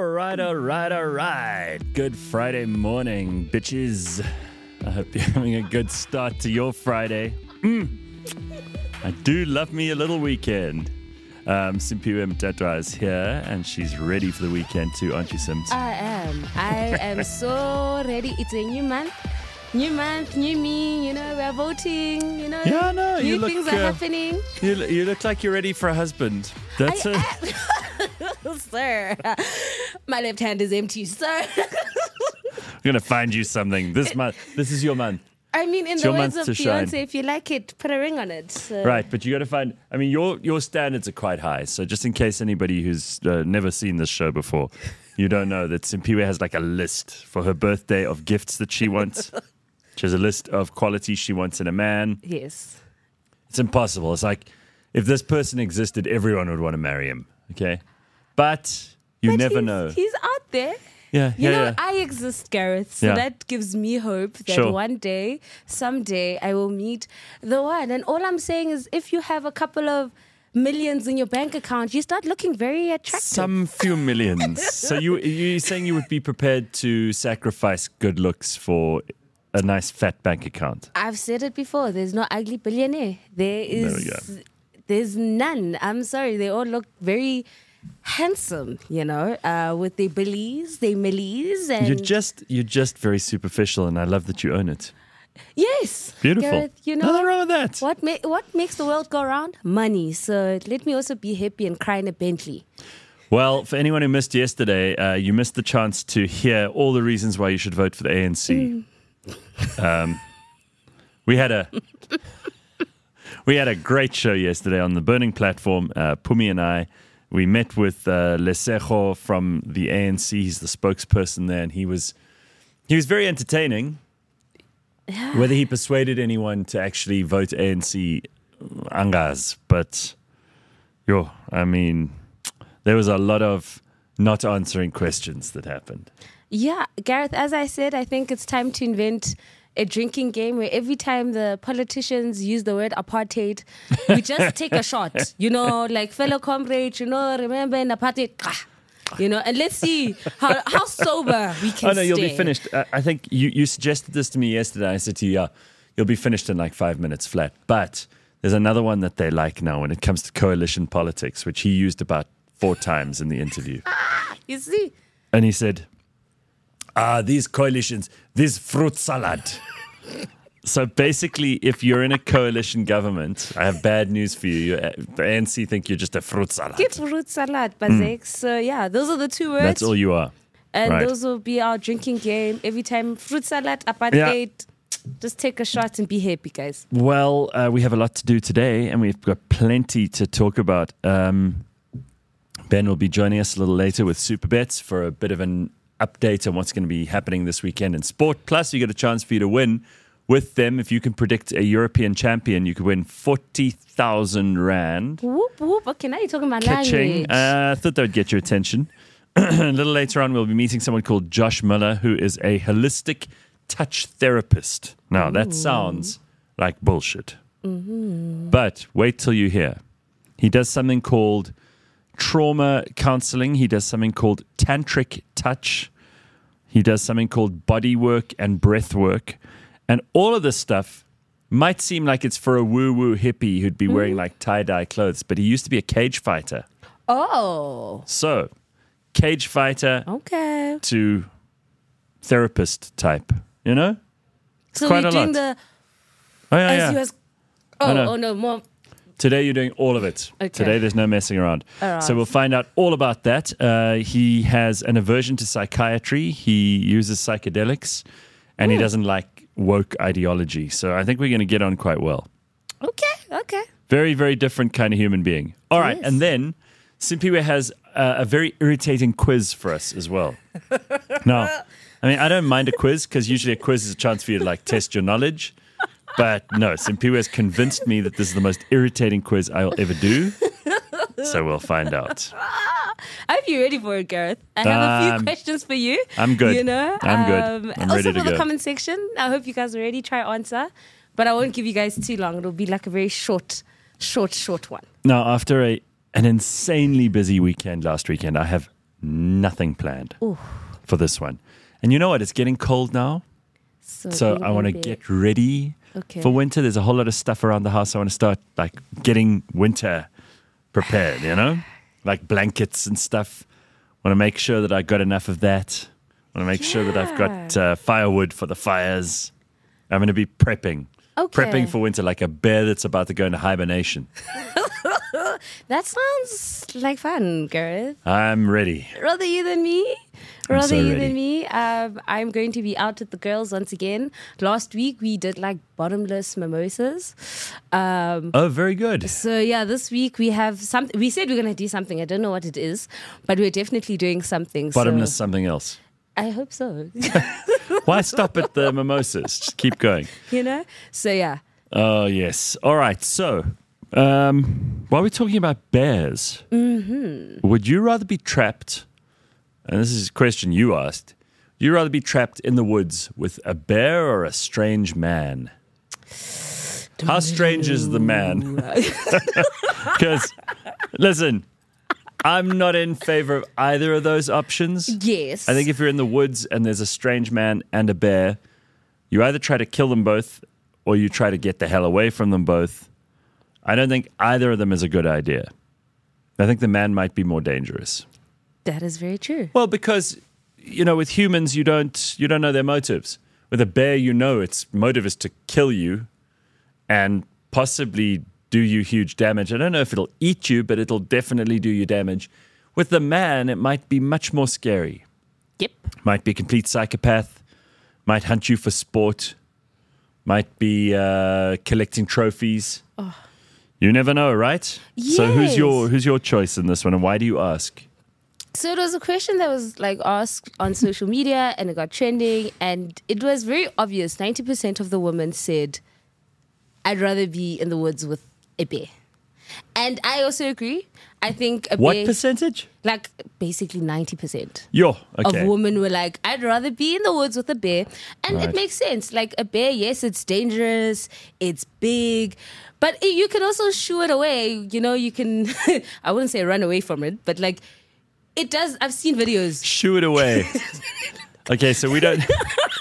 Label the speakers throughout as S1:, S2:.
S1: All right. Good Friday morning, bitches. I hope you're having a good start to your Friday. I do love me a little weekend. Simpiwe Mtatwa is here, and she's ready for the weekend too, aren't you, Sims?
S2: I am so ready. It's a new month. New month, new me, we're voting,
S1: Yeah, no,
S2: new things are happening.
S1: You look like you're ready for a husband. That's it.
S2: Sir, my left hand is empty, sir.
S1: I'm going to find you something this month. This is your month.
S2: I mean, in
S1: It's
S2: the
S1: your
S2: words
S1: month
S2: of
S1: to shine.
S2: Beyonce, if you like it, put a ring on it. So.
S1: Right, but you got to find, your standards are quite high. So just in case anybody who's never seen this show before, you don't know that Simpiwe has like a list for her birthday of gifts that she wants. She has a list of qualities she wants in a man.
S2: Yes.
S1: It's impossible. It's like if this person existed, everyone would want to marry him. Okay? But you never know.
S2: He's out there.
S1: Yeah.
S2: I exist, Gareth, so that gives me hope that one day, someday, I will meet the one. And all I'm saying is if you have a couple of millions in your bank account, you start looking very attractive.
S1: Some few millions. So you're saying you would be prepared to sacrifice good looks for a nice fat bank account?
S2: I've said it before. There's no ugly billionaire. There's none. I'm sorry. They all look very handsome, with their billies, their millies. And
S1: You're just very superficial, and I love that you own it.
S2: Yes.
S1: Beautiful.
S2: Gareth,
S1: Nothing wrong with that.
S2: What makes the world go round? Money. So let me also be happy and cry in a Bentley.
S1: Well, for anyone who missed yesterday, you missed the chance to hear all the reasons why you should vote for the ANC. We had a great show yesterday on the Burning Platform. Pumi and I, we met with Lesego from the ANC. He's the spokesperson there, and he was very entertaining.
S2: Yeah.
S1: Whether he persuaded anyone to actually vote ANC, angas, but there was a lot of not answering questions that happened.
S2: Yeah, Gareth, as I said, I think it's time to invent a drinking game where every time the politicians use the word apartheid, we just take a shot, like fellow comrades, remember in apartheid, and let's see how sober we can stay.
S1: Oh, no, you'll be finished. I think you suggested this to me yesterday. I said to you, you'll be finished in like 5 minutes flat. But there's another one that they like now when it comes to coalition politics, which he used about 4 times in the interview.
S2: You see?
S1: And he said, these coalitions, this fruit salad. So basically, if you're in a coalition government, I have bad news for you. The ANC think you're just a fruit salad.
S2: Get fruit salad, Bazek. So those are the 2 words.
S1: That's all you are.
S2: And
S1: right.
S2: Those will be our drinking game. Every time fruit salad, apartheid, just take a shot and be happy, guys.
S1: Well, we have a lot to do today, and we've got plenty to talk about. Ben will be joining us a little later with Super Bets for a bit of an update on what's going to be happening this weekend in sport. Plus, you get a chance for you to win with them. If you can predict a European champion, you could win 40,000 Rand.
S2: Whoop, whoop. Okay, now you're talking about
S1: Catching.
S2: language.
S1: I thought that would get your attention. A little later on, we'll be meeting someone called Josh Miller, who is a holistic touch therapist. Now, that sounds like bullshit.
S2: Mm-hmm.
S1: But wait till you hear. He does something called trauma counseling. He does something called tantric touch. He does something called body work and breath work. And all of this stuff might seem like it's for a woo-woo hippie who'd be wearing like tie-dye clothes, but he used to be a cage fighter.
S2: Oh.
S1: So, cage fighter
S2: Okay.
S1: to therapist type,
S2: So
S1: quite
S2: we're
S1: a
S2: doing
S1: lot.
S2: the...
S1: Oh,
S2: no, more...
S1: Today you're doing all of it.
S2: Okay.
S1: Today there's no messing around.
S2: All right.
S1: So we'll find out all about that. He has an aversion to psychiatry. He uses psychedelics, and he doesn't like woke ideology. So I think we're going to get on quite well.
S2: Okay.
S1: Very, very different kind of human being. All right.
S2: Yes.
S1: And then Simpiwe has a very irritating quiz for us as well. Now, I don't mind a quiz because usually a quiz is a chance for you to test your knowledge. But no, Simpiwe has convinced me that this is the most irritating quiz I'll ever do. So we'll find out.
S2: I hope you're ready for it, Gareth. I have a few questions for you.
S1: I'm good. I'm good. I'm
S2: also
S1: ready to
S2: for the
S1: go.
S2: comment section, I hope you guys are ready. Try answer. But I won't give you guys too long. It'll be like a very short one.
S1: Now, after an insanely busy weekend last weekend, I have nothing planned
S2: Ooh.
S1: for this one. And you know what? It's getting cold now. So I want to get ready for winter. There's a whole lot of stuff around the house. I want to start like getting winter prepared, you know, like blankets and stuff. Want to make sure that I got enough of that. Want to make sure that I've got firewood for the fires. I'm going to be prepping. Prepping for winter like a bear that's about to go into hibernation.
S2: That sounds like fun, Gareth.
S1: I'm ready.
S2: Rather you than me.
S1: I'm so ready.
S2: Than me. I'm going to be out with the girls once again. Last week we did like bottomless mimosas.
S1: Oh, very good.
S2: So yeah, this week we have something. We said we're going to do something. I don't know what it is, but we're definitely doing something.
S1: Bottomless
S2: so
S1: something else.
S2: I hope so.
S1: Why stop at the mimosas? Just keep going.
S2: You know? So yeah.
S1: Oh, yes. All right. So, while we're talking about bears, would you rather be trapped, and this is a question you asked, would you rather be trapped in the woods with a bear or a strange man? How strange is the man? Because, listen, I'm not in favor of either of those options.
S2: Yes.
S1: I think if you're in the woods and there's a strange man and a bear, you either try to kill them both or you try to get the hell away from them both. I don't think either of them is a good idea. I think the man might be more dangerous.
S2: That is very true.
S1: Well, because, you know, with humans, you don't know their motives. With a bear, you know its motive is to kill you and possibly do you huge damage. I don't know if it'll eat you, but it'll definitely do you damage. With the man, it might be much more scary.
S2: Yep.
S1: Might be a complete psychopath. Might hunt you for sport. Might be collecting trophies.
S2: Oh.
S1: You never know, right?
S2: Yes.
S1: So who's your choice in this one, and why do you ask?
S2: So it was a question that was like asked on social media and it got trending, and it was very obvious. 90% of the women said, I'd rather be in the woods with a bear. And I also agree. I think a bear...
S1: What percentage?
S2: Like basically 90%.
S1: Okay.
S2: Of women were like, I'd rather be in the woods with a bear. And
S1: Right.
S2: it makes sense. Like a bear, yes, it's dangerous, it's big, but you can also shoo it away. You know, you can, I wouldn't say run away from it, but like it does. I've seen videos.
S1: Shoo it away. Okay, so we don't...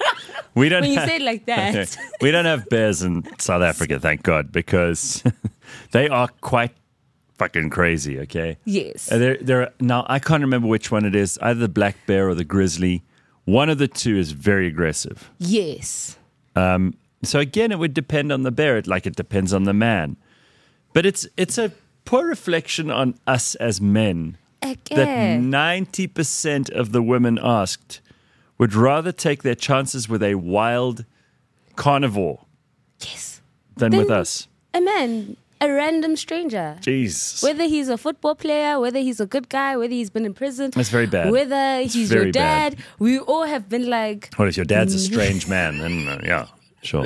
S1: We don't
S2: When you
S1: have,
S2: say it like that.
S1: okay. We don't have bears in South Africa, thank God, because they are quite fucking crazy, okay?
S2: Yes.
S1: They're, now, I can't remember which one it is, either the black bear or the grizzly. One of the two is very aggressive.
S2: Yes.
S1: So again, it would depend on the bear, like it depends on the man. But it's a poor reflection on us as men that
S2: Again.
S1: 90% of the women asked would rather take their chances with a wild carnivore
S2: Yes.
S1: than
S2: Then-
S1: with us.
S2: A man, a random stranger.
S1: Jeez.
S2: Whether he's a football player, whether he's a good guy, whether he's been in prison.
S1: That's very bad.
S2: Whether
S1: It's
S2: he's
S1: very
S2: your
S1: bad.
S2: dad. We all have been like,
S1: What if your dad's a strange man? Then, yeah, sure.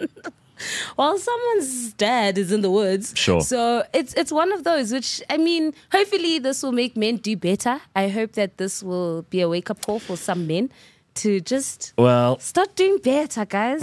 S2: well, someone's dad is in the woods.
S1: Sure.
S2: So it's one of those, which, I mean, hopefully this will make men do better. I hope that this will be a wake-up call for some men to just
S1: Well,
S2: start doing better, guys.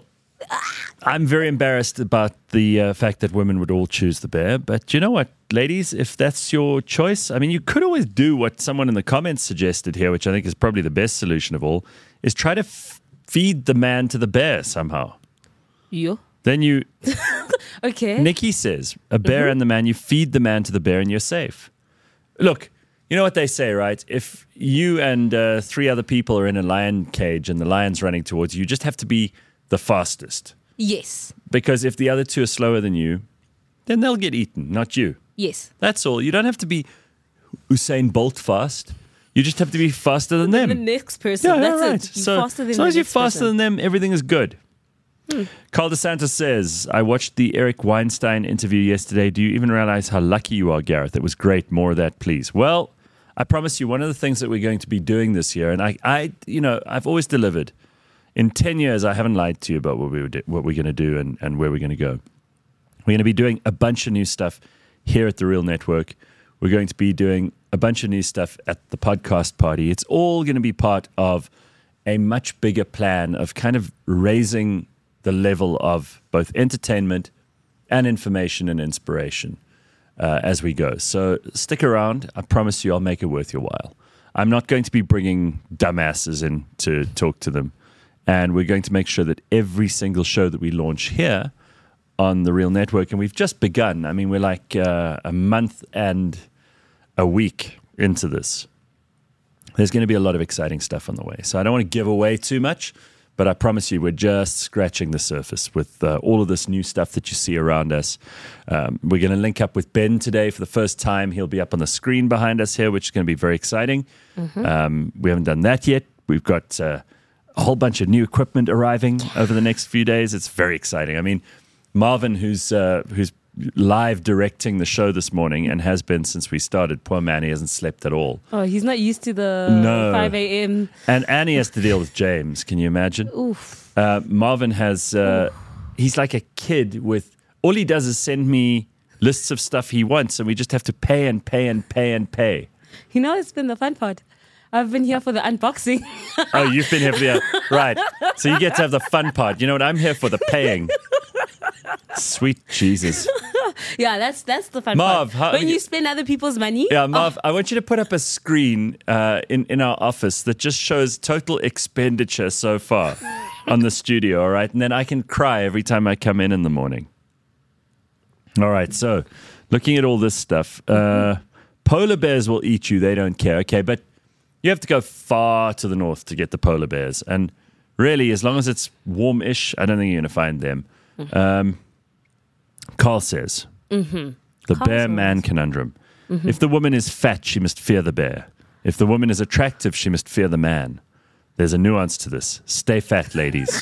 S1: I'm very embarrassed about the fact that women would all choose the bear. But you know what, ladies, if that's your choice, I mean, you could always do what someone in the comments suggested here, which I think is probably the best solution of all, is try to feed the man to the bear somehow.
S2: You?
S1: Then you,
S2: Okay.
S1: Nikki says, a bear and the man, you feed the man to the bear and you're safe. Look, you know what they say, right? If you and 3 other people are in a lion cage and the lion's running towards you, you just have to be the fastest.
S2: Yes.
S1: Because if the other 2 are slower than you, then they'll get eaten, not you.
S2: Yes.
S1: That's all. You don't have to be Usain Bolt fast. You just have to be faster than
S2: The
S1: them.
S2: next person.
S1: Yeah,
S2: That's
S1: right.
S2: it. You're
S1: So
S2: faster than
S1: as long
S2: the
S1: as you're
S2: next
S1: faster
S2: person.
S1: than them, everything is good. Carl DeSantis says, I watched the Eric Weinstein interview yesterday. Do you even realize how lucky you are, Gareth? It was great. More of that, please. Well, I promise you, one of the things that we're going to be doing this year, and I've always delivered. In 10 years, I haven't lied to you about what we're going to do and where we're going to go. We're going to be doing a bunch of new stuff here at The Real Network. We're going to be doing a bunch of new stuff at the podcast party. It's all going to be part of a much bigger plan of kind of raising the level of both entertainment and information and inspiration as we go. So stick around. I promise you I'll make it worth your while. I'm not going to be bringing dumbasses in to talk to them. And we're going to make sure that every single show that we launch here on the Real Network, and we've just begun. I mean, we're like a month and a week into this. There's going to be a lot of exciting stuff on the way. So I don't want to give away too much, but I promise you, we're just scratching the surface with all of this new stuff that you see around us. We're going to link up with Ben today for the first time. He'll be up on the screen behind us here, which is going to be very exciting. Mm-hmm. We haven't done that yet. We've got a whole bunch of new equipment arriving over the next few days. It's very exciting. I mean, Marvin, who's live directing the show this morning and has been since we started. Poor man, he hasn't slept at all.
S2: Oh, he's not used to the 5 a.m.
S1: And Annie has to deal with James. Can you imagine?
S2: Oof.
S1: Marvin has, he's like a kid with, all he does is send me lists of stuff he wants, and we just have to pay and pay and pay and pay.
S2: You know, it's been the fun part. I've been here for the unboxing.
S1: Oh, you've been here for the, right. So you get to have the fun part. You know what? I'm here for the paying. Sweet Jesus.
S2: Yeah, that's the fun
S1: Marv,
S2: part. When you spend other people's money.
S1: Yeah, Marv, I want you to put up a screen in our office that just shows total expenditure so far on the studio, all right? And then I can cry every time I come in the morning. All right, so looking at all this stuff, polar bears will eat you. They don't care. Okay, but you have to go far to the north to get the polar bears. And really, as long as it's warm-ish, I don't think you're going to find them. Carl says, the bear-man conundrum. Mm-hmm. If the woman is fat, she must fear the bear. If the woman is attractive, she must fear the man. There's a nuance to this. Stay fat, ladies.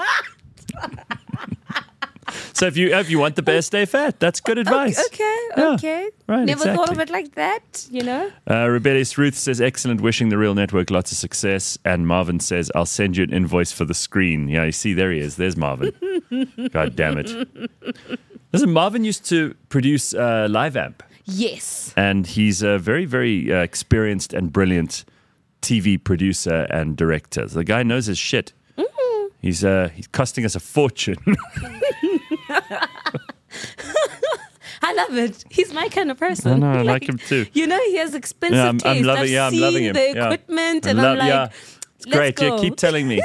S1: So if you want the bear, stay fat. That's good advice.
S2: Okay.
S1: Right,
S2: Never thought of it like that, you know.
S1: Rebellious Ruth says, excellent, wishing the Real Network lots of success. And Marvin says, I'll send you an invoice for the screen. Yeah, you see, there he is. There's Marvin. God damn it. Listen, Marvin used to produce Live Amp.
S2: Yes.
S1: And he's a very, very experienced and brilliant TV producer and director. The guy knows his shit. Mm-hmm. He's costing us a fortune.
S2: I love it. He's my kind of person.
S1: I know, I like him too.
S2: You know, he has expensive taste.
S1: I'm loving him.
S2: The equipment, and I'm like,
S1: it's great.
S2: Go.
S1: Yeah, keep telling me.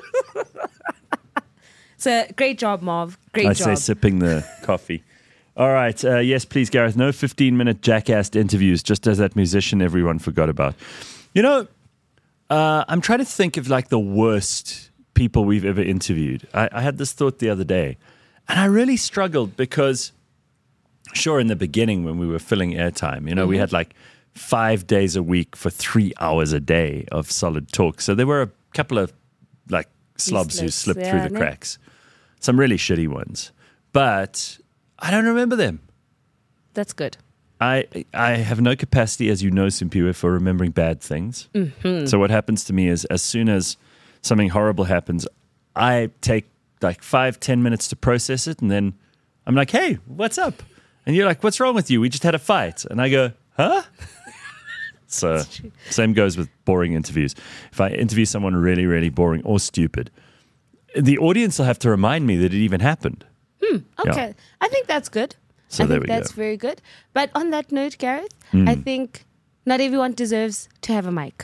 S2: So, great job, Marv. Great job.
S1: I say sipping the coffee. All right. Yes, please, Gareth. No 15-minute jackassed interviews, just as that musician everyone forgot about. You know, I'm trying to think of like the worst people we've ever interviewed. I had this thought the other day, and I really struggled because, sure, in the beginning when we were filling airtime, you know, we had like 5 days a week for 3 hours a day of solid talk. So there were a couple of like slobs who slipped through the cracks. Some really shitty ones. But I don't remember them.
S2: That's good.
S1: I have no capacity, as you know, Simpiwe, for remembering bad things. Mm-hmm. So what happens to me is as soon as something horrible happens, I take like 5-10 minutes to process it. And then I'm like, hey, what's up? And you're like, what's wrong with you? We just had a fight. And I go, huh? So same goes with boring interviews. If I interview someone really, really boring or stupid, the audience will have to remind me that it even happened.
S2: Okay. Yeah. I think that's good. I think that's very good. But on that note, Gareth, I think not everyone deserves to have a mic.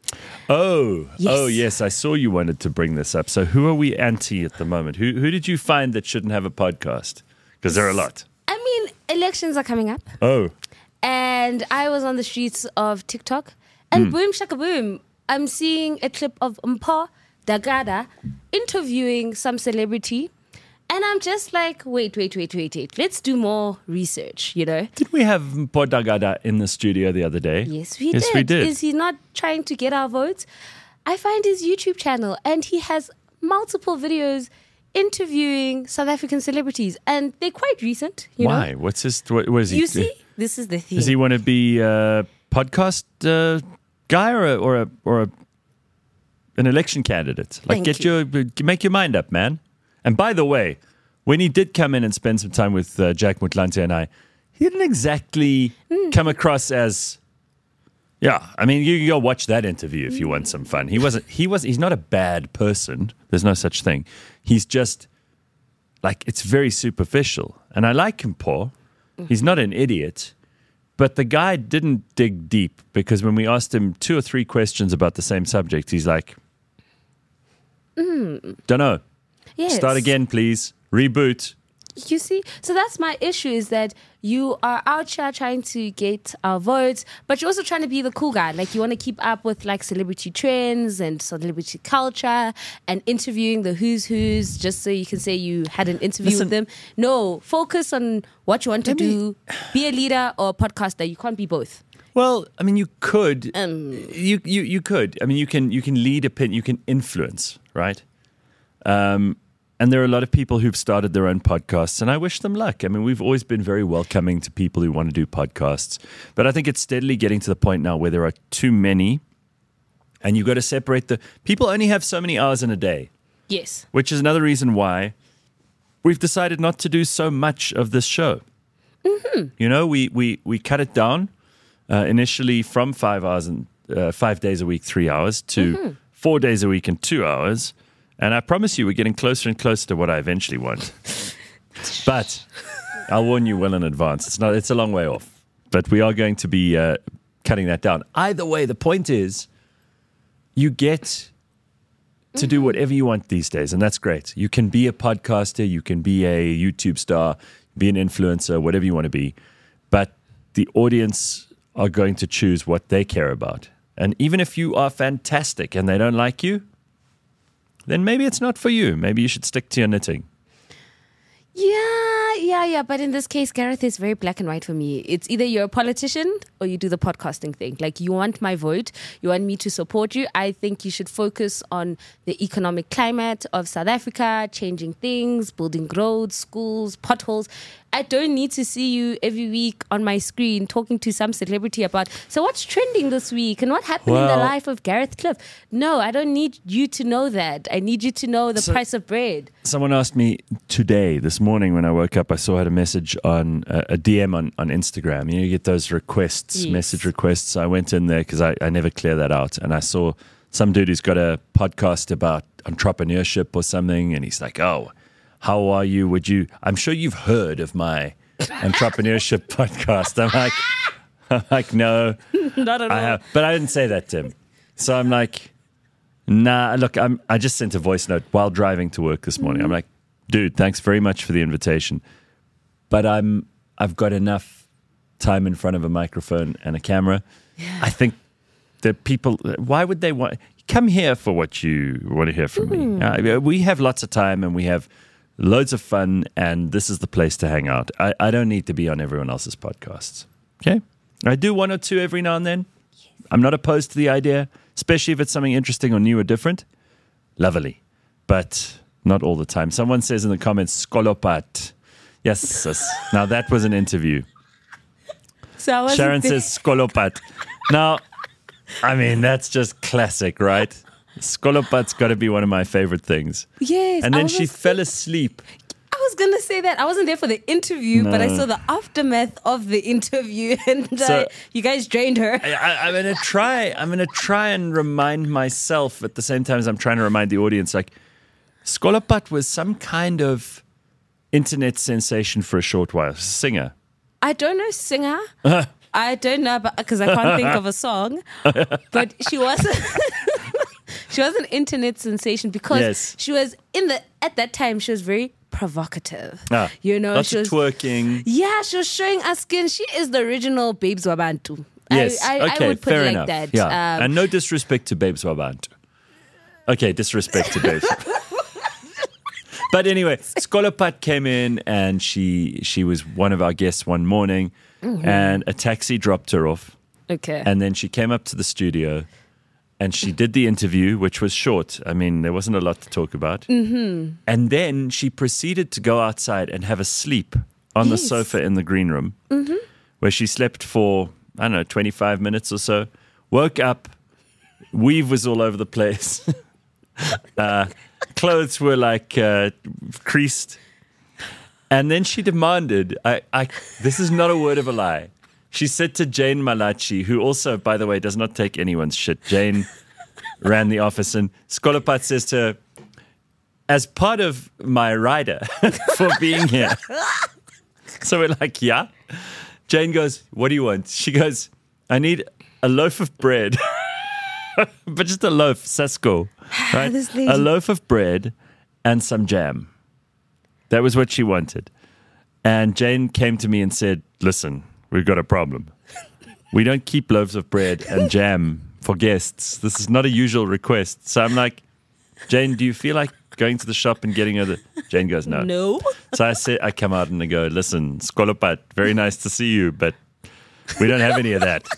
S1: Yes. I saw you wanted to bring this up. So who are we anti at the moment? Who did you find that shouldn't have a podcast? Because there are a lot.
S2: I mean, elections are coming up.
S1: Oh.
S2: And I was on the streets of TikTok, and boom, shaka boom, I'm seeing a clip of Mpho Dagada interviewing some celebrity. And I'm just like, wait. Let's do more research, you know.
S1: Did we have Mpho Dagada in the studio the other day?
S2: Yes, we did. Is he not trying to get our votes? I find his YouTube channel, and he has multiple videos interviewing South African celebrities. And they're quite recent, you know.
S1: Why? What is he?
S2: You see, this is the thing.
S1: Does he want to be a podcast guy or an election candidate? Like, make your mind up, man. And by the way, when he did come in and spend some time with Jack Motlanthe and I, he didn't exactly come across as, I mean, you can go watch that interview if you want some fun. He's not a bad person. There's no such thing. He's just, like, it's very superficial. And I like him, Paul. He's not an idiot. But the guy didn't dig deep, because when we asked him 2 or 3 questions about the same subject, he's like, don't know.
S2: Yes.
S1: Start again, please. Reboot.
S2: You see, so that's my issue, is that you are out here trying to get our votes, but you're also trying to be the cool guy. Like, you want to keep up with like celebrity trends and celebrity culture and interviewing the who's just so you can say you had an interview with them. No, focus on what you want to do. Be a leader or a podcaster. You can't be both.
S1: Well, I mean, you could. You could. I mean, you can lead opinion. You can influence, right? And there are a lot of people who've started their own podcasts, and I wish them luck. I mean, we've always been very welcoming to people who want to do podcasts. But I think it's steadily getting to the point now where there are too many, and you've got to separate the... People only have so many hours in a day.
S2: Yes.
S1: Which is another reason why we've decided not to do so much of this show. Mm-hmm. You know, we cut it down initially from 5 hours and 5 days a week, 3 hours, to 4 days a week and 2 hours. And I promise you, we're getting closer and closer to what I eventually want. But I'll warn you well in advance. It's a long way off. But we are going to be cutting that down. Either way, the point is, you get to do whatever you want these days, and that's great. You can be a podcaster, you can be a YouTube star, be an influencer, whatever you want to be. But the audience are going to choose what they care about. And even if you are fantastic and they don't like you, then maybe it's not for you. Maybe you should stick to your knitting.
S2: Yeah. But in this case, Gareth is very black and white for me. It's either you're a politician or you do the podcasting thing. Like, you want my vote. You want me to support you. I think you should focus on the economic climate of South Africa, changing things, building roads, schools, potholes. I don't need to see you every week on my screen talking to some celebrity about, so what's trending this week and what happened in the life of Gareth Cliff. No, I don't need you to know that. I need you to know the price of bread.
S1: Someone asked me this morning when I woke up, I saw I had a message on a DM on Instagram. You get those requests,
S2: yes.
S1: Message requests. So I went in there because I never clear that out. And I saw some dude who's got a podcast about entrepreneurship or something. And he's like, oh, how are you? I'm sure you've heard of my entrepreneurship podcast. I'm like, no,
S2: not at all.
S1: But I didn't say that to him. So I'm like, nah, look, I just sent a voice note while driving to work this morning. I'm like, dude, thanks very much for the invitation. But I've got enough time in front of a microphone and a camera. Yeah. I think that people, why would they want, come here for what you want to hear from me. We have lots of time and we have loads of fun, and this is the place to hang out. I don't need to be on everyone else's podcasts. Okay? I do one or two every now and then. Yes. I'm not opposed to the idea, especially if it's something interesting or new or different. Lovely. But not all the time. Someone says in the comments, skolopat. Yes, sis. Now that was an interview.
S2: So
S1: Sharon says skolopat. Now, I mean, that's just classic, right? Skolopat's got to be one of my favorite things.
S2: Yes.
S1: And then she fell asleep.
S2: I was going to say that. I wasn't there for the interview, but I saw the aftermath of the interview, and you guys drained her.
S1: I'm going to try and remind myself at the same time as I'm trying to remind the audience, like, Skolopat was some kind of internet sensation for a short while. Singer.
S2: I don't know singer. I don't know, because I can't think of a song. But she was... She was an internet sensation because she was at that time, she was very provocative. You know,
S1: lots of twerking.
S2: Yeah, she was showing us skin. She is the original Babes Wabantu.
S1: Yes,
S2: I would put
S1: fair
S2: it
S1: enough.
S2: like that.
S1: Yeah. And no disrespect to Babes Wabantu. Okay, disrespect to Babes. But anyway, Skolopat came in and she was one of our guests one morning, and a taxi dropped her off.
S2: Okay.
S1: And then she came up to the studio. And she did the interview, which was short. I mean, there wasn't a lot to talk about. Mm-hmm. And then she proceeded to go outside and have a sleep on the sofa in the green room, where she slept for, 25 minutes or so. Woke up, weave was all over the place. Clothes were like creased. And then she demanded, this is not a word of a lie. She said to Jane Malachi, who also, by the way, does not take anyone's shit. Jane ran the office, and Skolopat says to her, as part of my rider for being here. So we're like, yeah. Jane goes, what do you want? She goes, I need a loaf of bread. But just a loaf, Sasko. Right?
S2: This lady.
S1: A loaf of bread and some jam. That was what she wanted. And Jane came to me and said, listen, we've got a problem. We don't keep loaves of bread and jam for guests. This is not a usual request. So I'm like, Jane, do you feel like going to the shop and getting her? Jane goes, no.
S2: No.
S1: So I come out and I go, listen, Skolopat, very nice to see you, but we don't have any of that.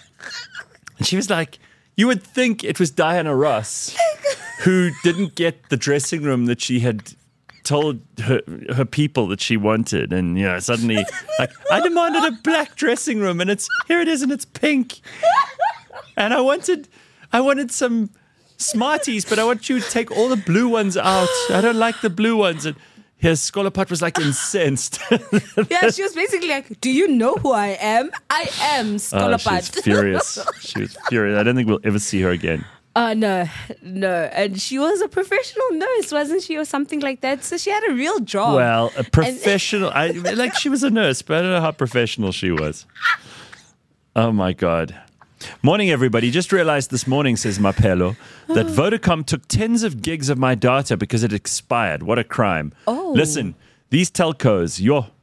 S1: And she was like, you would think it was Diana Ross who didn't get the dressing room that she had told her people that she wanted. And, you know, suddenly, like, I demanded a black dressing room and here it is and it's pink. And I wanted some Smarties, but I want you to take all the blue ones out. I don't like the blue ones. And his Skolopat was like incensed.
S2: Yeah, she was basically like, do you know who I am? I am Skolopat.
S1: She was furious. She was furious. I don't think we'll ever see her again.
S2: No. And she was a professional nurse, wasn't she, or something like that? So she had a real job.
S1: Well, a professional. Like she was a nurse, but I don't know how professional she was. Oh, my God. Morning, everybody. Just realized this morning, says Mapelo, that Vodacom took tens of gigs of my data because it expired. What a crime.
S2: Oh.
S1: Listen, these telcos,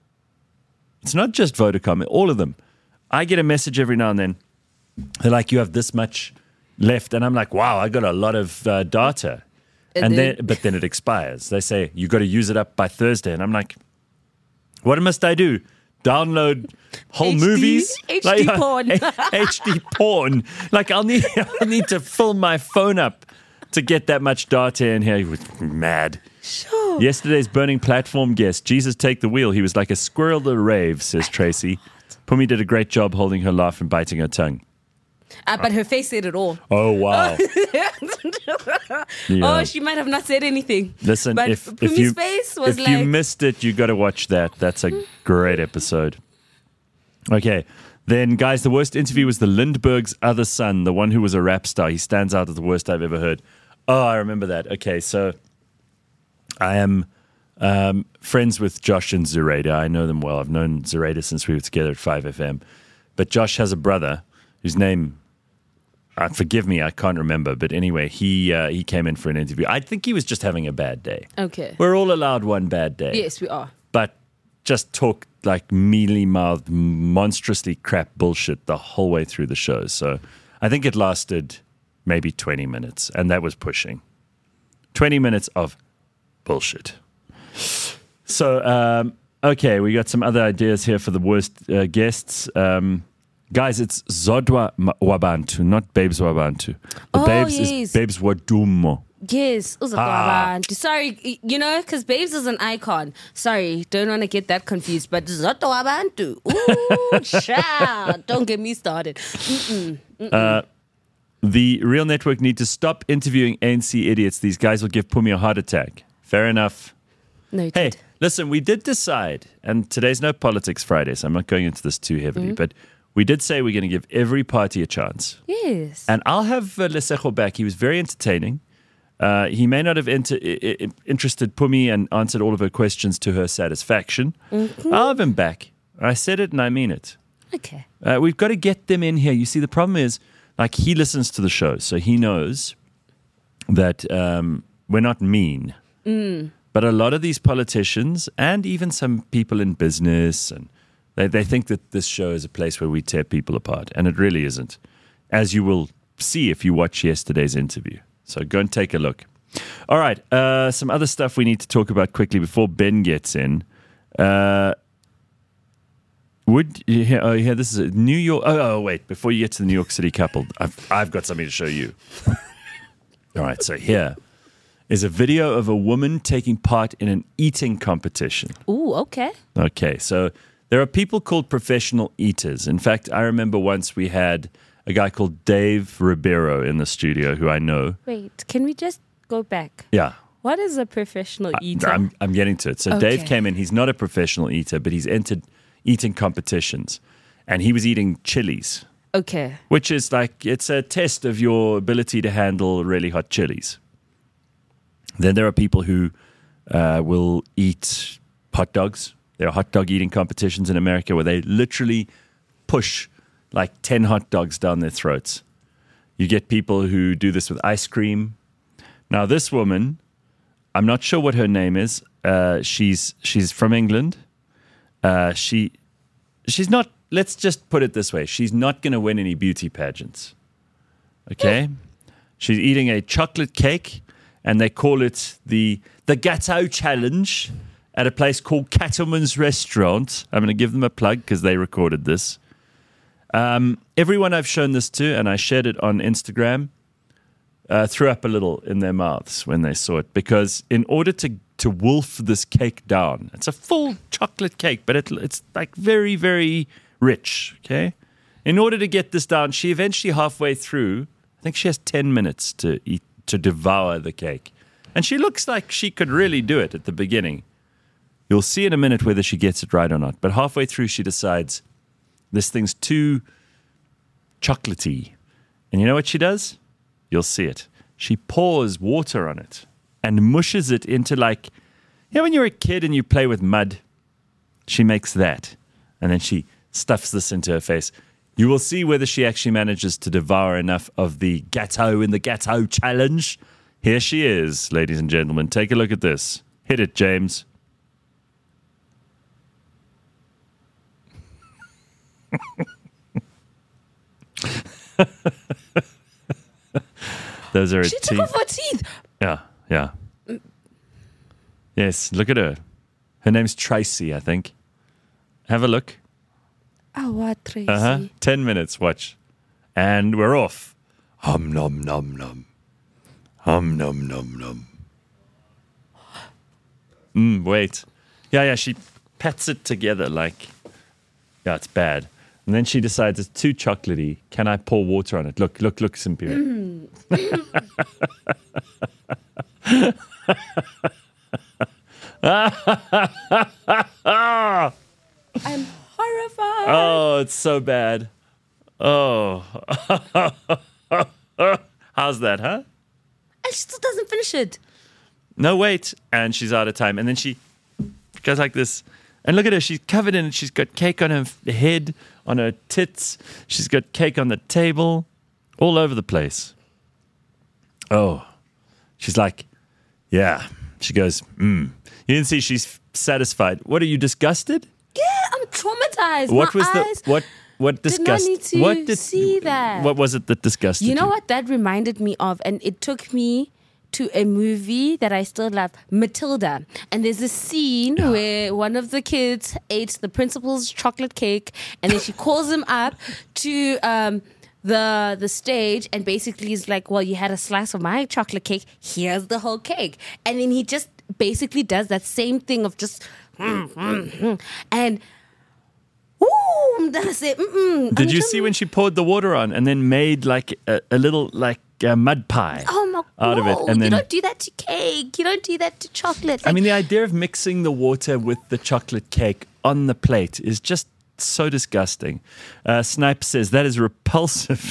S1: it's not just Vodacom, all of them. I get a message every now and then. They're like, you have this much left. And I'm like, wow, I got a lot of data. But then it expires. They say, you got to use it up by Thursday. And I'm like, what must I do? Download whole movies?
S2: HD porn.
S1: HD porn. Like, I'll need to fill my phone up to get that much data in here. He was mad.
S2: Sure.
S1: Yesterday's Burning Platform guest, Jesus Take the Wheel. He was like a squirrel at a rave, says Tracy. Pumi did a great job holding her laugh and biting her tongue.
S2: But her face said it all.
S1: Oh, wow. Yeah.
S2: Oh, she might have not said anything.
S1: Listen,
S2: but
S1: if
S2: Pumi's face was
S1: if you missed it, you got to watch that. That's a great episode. Okay. Then, guys, the worst interview was the Lindbergh's other son, the one who was a rap star. He stands out as the worst I've ever heard. Oh, I remember that. Okay, so I am friends with Josh and Zureda. I know them well. I've known Zureda since we were together at 5FM. But Josh has a brother whose name, forgive me, I can't remember. But anyway, he came in for an interview. I think he was just having a bad day.
S2: Okay.
S1: We're all allowed one bad day.
S2: Yes, we are.
S1: But just talk like mealy-mouthed, monstrously crap bullshit the whole way through the show. So I think it lasted maybe 20 minutes, and that was pushing. 20 minutes of bullshit. So, okay, we got some other ideas here for the worst guests. Guys, it's Zodwa Wabantu, not Babes Wabantu. The Babes is Babes Wadumo.
S2: Yes, sorry, you know, because Babes is an icon. Sorry, don't want to get that confused, but Zotowabantu. Ooh, child. Don't get me started.
S1: The Real Network need to stop interviewing ANC idiots. These guys will give Pumi a heart attack. Fair enough.
S2: Noted.
S1: Hey, listen, we did decide, and today's no politics Friday, so I'm not going into this too heavily, but we did say we're going to give every party a chance.
S2: Yes.
S1: And I'll have Lesego back. He was very entertaining. He may not have interested Pumi and answered all of her questions to her satisfaction. Mm-hmm. I'll have him back. I said it and I mean it.
S2: Okay.
S1: We've got to get them in here. You see, the problem is, like, he listens to the show, so he knows that we're not mean. But a lot of these politicians and even some people in business, and they think that this show is a place where we tear people apart, and it really isn't, as you will see if you watch yesterday's interview. So go and take a look. All right, some other stuff we need to talk about quickly before Ben gets in. This is a New York. Oh, wait, before you get to the New York City couple, I've got something to show you. All right, so here is a video of a woman taking part in an eating competition.
S2: Ooh, okay.
S1: Okay, so there are people called professional eaters. In fact, I remember once we had a guy called Dave Ribeiro in the studio who I know.
S2: Wait, can we just go back?
S1: Yeah.
S2: What is a professional eater?
S1: I'm getting to it. So
S2: Okay.
S1: Dave came in. He's not a professional eater, but he's entered eating competitions. And he was eating chilies.
S2: Okay.
S1: Which is like, it's a test of your ability to handle really hot chilies. Then there are people who will eat hot dogs, There are hot dog eating competitions in America where they literally push like 10 hot dogs down their throats. You get people who do this with ice cream. Now, this woman, I'm not sure what her name is. She's from England. She's not, let's just put it this way. She's not going to win any beauty pageants. Okay? She's eating a chocolate cake, and they call it the Gâteau Challenge at a place called Cattleman's Restaurant. I'm going to give them a plug because they recorded this. Everyone I've shown this to, and I shared it on Instagram, threw up a little in their mouths when they saw it, because in order to wolf this cake down, it's a full chocolate cake, but it's like very, very rich, okay? In order to get this down, she eventually halfway through, I think she has 10 minutes to devour the cake. And she looks like she could really do it at the beginning. You'll see in a minute whether she gets it right or not. But halfway through, she decides this thing's too chocolatey. And you know what she does? You'll see it. She pours water on it and mushes it into like, you know when you're a kid and you play with mud? She makes that. And then she stuffs this into her face. You will see whether she actually manages to devour enough of the gâteau in the Gâteau Challenge. Here she is, ladies and gentlemen. Take a look at this. Hit it, James. Those are her
S2: She
S1: teeth.
S2: took off her teeth.
S1: Yeah. Yes, look at her. Her name's Tracy, I think. Have a look.
S2: Oh, what, Tracy?
S1: 10 minutes, watch. And we're off. Hum nom nom nom. Hum nom nom nom. Wait. Yeah, she pats it together like, yeah, it's bad. And then she decides it's too chocolatey. Can I pour water on it? Look, Simpiwe.
S2: I'm horrified.
S1: Oh, it's so bad. Oh. How's that, huh?
S2: And she still doesn't finish it.
S1: No, wait. And she's out of time. And then she goes like this. And look at her. She's covered in it. She's got cake on her head, on her tits. She's got cake on the table, all over the place. Oh. She's like, yeah. She goes, You didn't see she's satisfied. What, are you disgusted?
S2: Yeah, I'm traumatized.
S1: What
S2: My
S1: was
S2: eyes
S1: the what
S2: did not
S1: disgust?
S2: need to see that.
S1: What was it that disgusted you?
S2: You know what that reminded me of? And it took me to a movie that I still love, Matilda. And there's a scene where one of the kids ate the principal's chocolate cake, and then she calls him up to the stage and basically is like, well, you had a slice of my chocolate cake, here's the whole cake. And then he just basically does that same thing of just and that's it.
S1: Did you see when she poured the water on and then made like a little mud pie out of it? And then
S2: you don't do that to cake. You don't do that to chocolate.
S1: I mean, the idea of mixing the water with the chocolate cake on the plate is just so disgusting. Snipe says that is repulsive.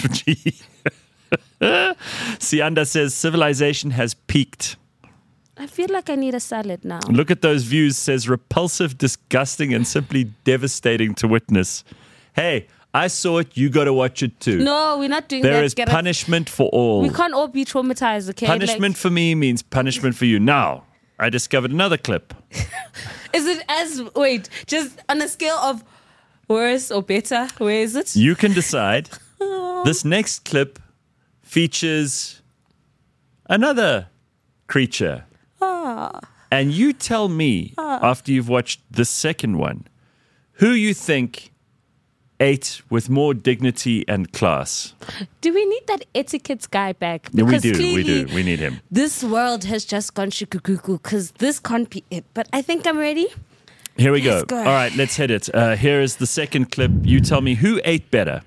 S1: Sianda says civilization has peaked.
S2: I feel like I need a salad now.
S1: Look at those views, says repulsive, disgusting, and simply devastating to witness. Hey, I saw it, you got to watch it too.
S2: No, we're not doing that.
S1: There is punishment for all.
S2: We can't all be traumatized, okay?
S1: Punishment for me means punishment for you. Now, I discovered another clip.
S2: Is it just on a scale of worse or better? Where is it?
S1: You can decide. This next clip features another creature. And you tell me, after you've watched the second one, who you think ate with more dignity and class.
S2: Do we need that etiquette guy back?
S1: Yeah, we
S2: Because
S1: do. We need him.
S2: This world has just gone shukukuku because this can't be it. But I think I'm ready.
S1: Here we
S2: Let's
S1: go.
S2: go.
S1: All right, let's hit it. Here is the second clip. You tell me who ate better.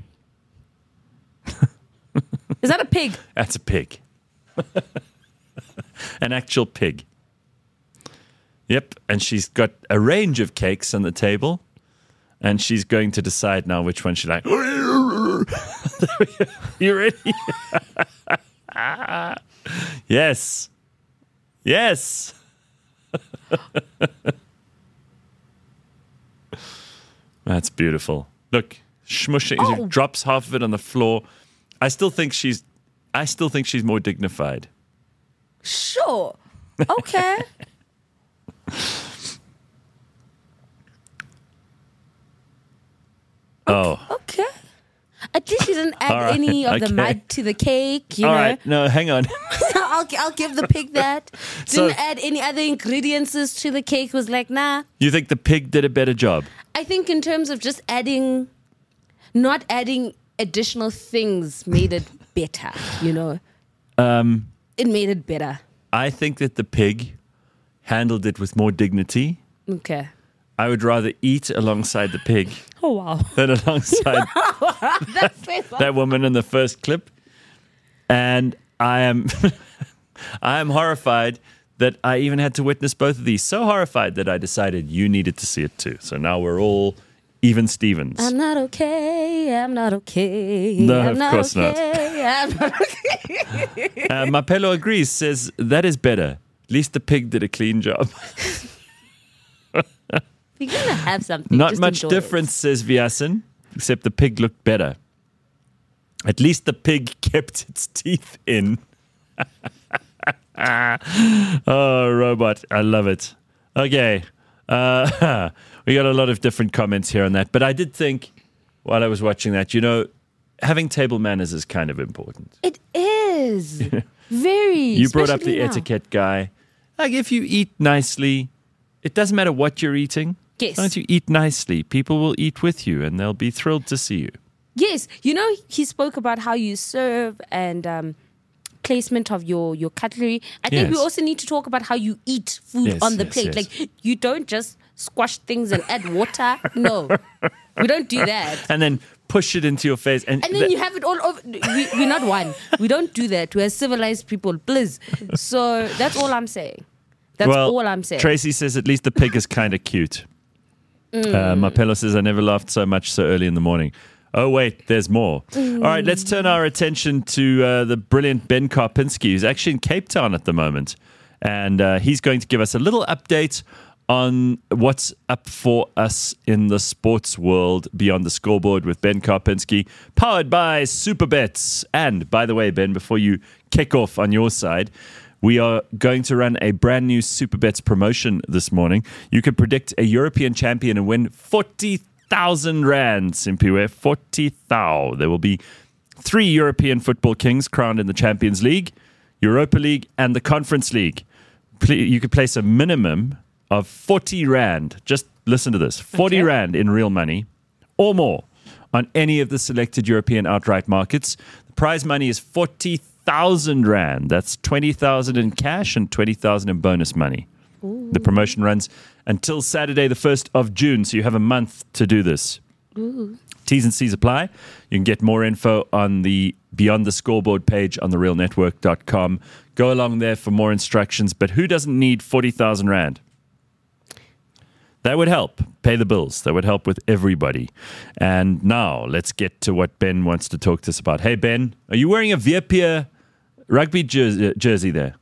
S2: Is that a pig?
S1: That's a pig. An actual pig. Yep, and she's got a range of cakes on the table, and she's going to decide now which one she likes. You ready? Yes. Yes. That's beautiful. Look, smushing. She drops half of it on the floor. I still think she's more dignified.
S2: Sure. Okay.
S1: Oh.
S2: Okay. At least you didn't add any of the mud to the cake, you
S1: All
S2: know.
S1: right. No, hang on.
S2: I'll give the pig that. Didn't add any other ingredients to the cake. Was like, nah.
S1: You think the pig did a better job?
S2: I think in terms of just not adding additional things made it better, you know. It made it better.
S1: I think that the pig handled it with more dignity.
S2: Okay.
S1: I would rather eat alongside the pig
S2: Oh, wow.
S1: than alongside that woman in the first clip. And I am I am horrified that I even had to witness both of these. So horrified that I decided you needed to see it too. So now we're all even Stevens.
S2: I'm not okay. I'm not okay.
S1: No,
S2: I'm
S1: of
S2: not
S1: course not.
S2: okay. I'm not okay.
S1: Mapelo agrees, says that is better. At least the pig did a clean job.
S2: You're going to have something.
S1: Not
S2: just
S1: much
S2: enjoy
S1: difference, says Vyasin, except the pig looked better. At least the pig kept its teeth in. Oh, robot. I love it. Okay. We got a lot of different comments here on that. But I did think, while I was watching that, you know, having table manners is kind of important.
S2: It is. Very.
S1: You brought up the
S2: especially now.
S1: etiquette guy. Like, if you eat nicely, it doesn't matter what you're eating.
S2: Yes.
S1: Don't you eat nicely? People will eat with you and they'll be thrilled to see you.
S2: Yes. You know, he spoke about how you serve and placement of your cutlery. I think we
S1: Yes.
S2: also need to talk about how you eat food
S1: Yes,
S2: on the
S1: yes,
S2: plate.
S1: yes.
S2: Like, you don't just squash things and add water. No. We don't do that.
S1: And then push it into your face. And
S2: And then you have it all over. We're not one. We don't do that. We're civilized people, please. So that's all I'm saying. That's all I'm saying.
S1: Tracy says at least the pig is kind of cute. Mapelo says, I never laughed so much so early in the morning. Oh, wait, there's more. All right, let's turn our attention to the brilliant Ben Karpinski, who's actually in Cape Town at the moment. And he's going to give us a little update on what's up for us in the sports world beyond the scoreboard with Ben Karpinski, powered by Superbets. And by the way, Ben, before you kick off on your side, we are going to run a brand new Superbets promotion this morning. You can predict a European champion and win 40,000 rand, Simpiwe. 40,000. There will be 3 European football kings crowned in the Champions League, Europa League, and the Conference League. You could place a minimum of 40 rand. Just listen to this. 40 rand in real money or more on any of the selected European outright markets. The prize money is 40,000 rand. That's 20,000 in cash and 20,000 in bonus money. Ooh. The promotion runs until Saturday, the 1st of June. So you have a month to do this. Ooh. T's and C's apply. You can get more info on the Beyond the Scoreboard page on therealnetwork.com. Go along there for more instructions. But who doesn't need 40,000 rand? That would help pay the bills. That would help with everybody. And now let's get to what Ben wants to talk to us about. Hey, Ben, are you wearing a Viapia rugby jersey there?